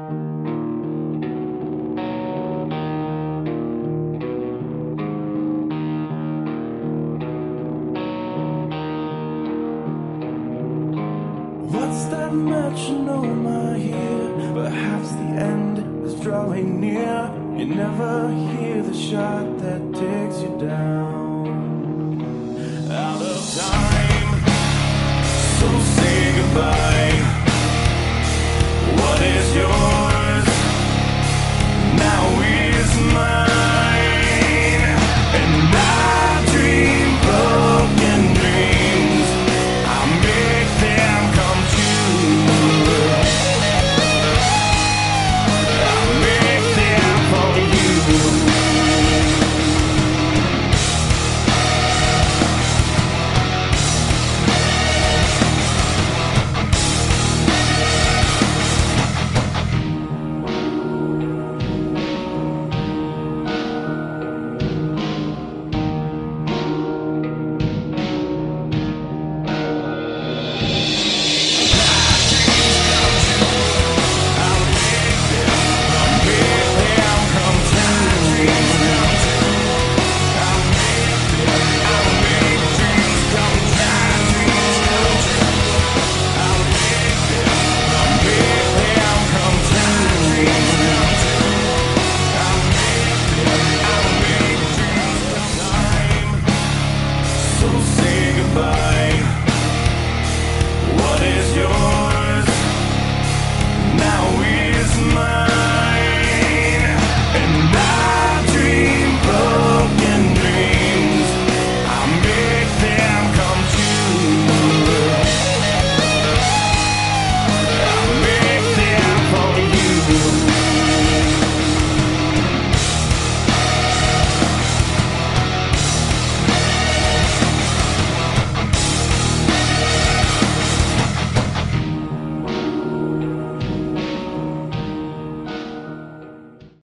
What's that metronome I hear? Perhaps the end is drawing near. You never hear the shot that takes you down. Out of time, so say goodbye.